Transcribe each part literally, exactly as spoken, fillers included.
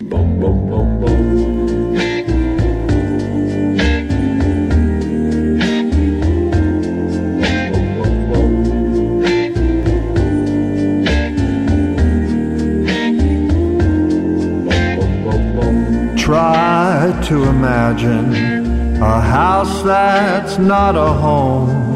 Bum, bum, bum, bum. Try to imagine a house that's not a home.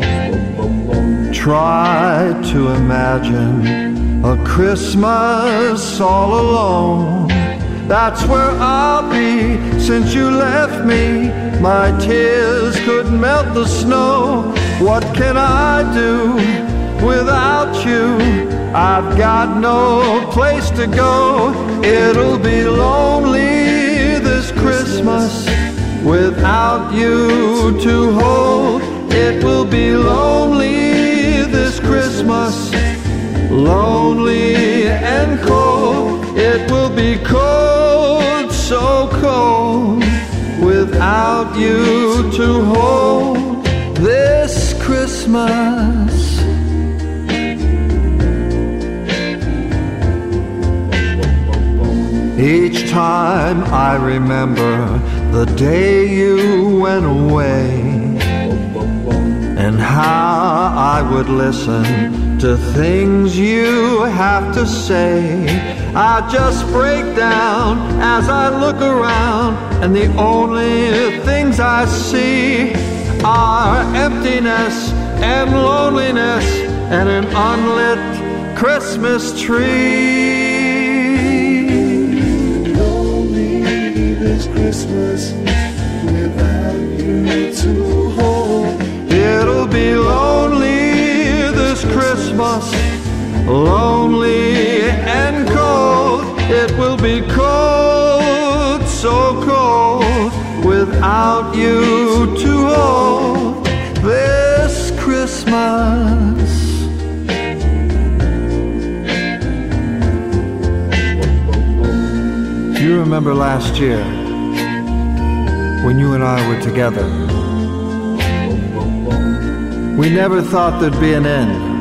Try to imagine a Christmas all alone. That's where I'll be since you left me. My tears could melt the snow. What can I do without you? I've got no place to go. It'll be lonely this Christmas without you to hold. It will be lonely this Christmas, lonely and cold. It will be cold, so cold, without you to hold this Christmas. Each time I remember the day you went away, and how I would listen to things you have to say, I just break down as I look around, and the only things I see are emptiness and loneliness and an unlit Christmas tree. Christmas without you to hold. It'll be lonely this Christmas, lonely and cold. It will be cold, so cold, without you to hold this Christmas. Do you remember last year when you and I were together? We never thought there'd be an end.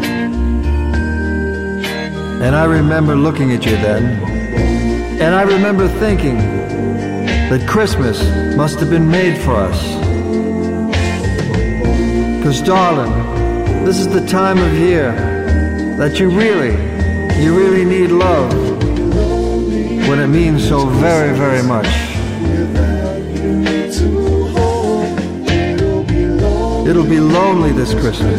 And I remember looking at you then, and I remember thinking that Christmas must have been made for us. 'Cause darling, this is the time of year that you really, you really need love, when it means so very, very much. It'll be lonely this Christmas,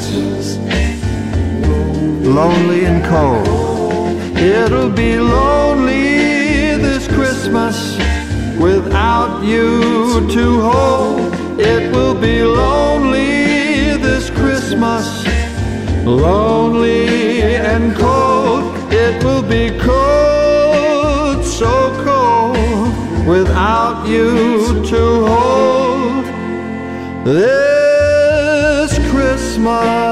lonely and cold. It'll be lonely this Christmas without you to hold. It will be lonely this Christmas, lonely and cold. It will be cold, so cold, without you to hold this Christmas.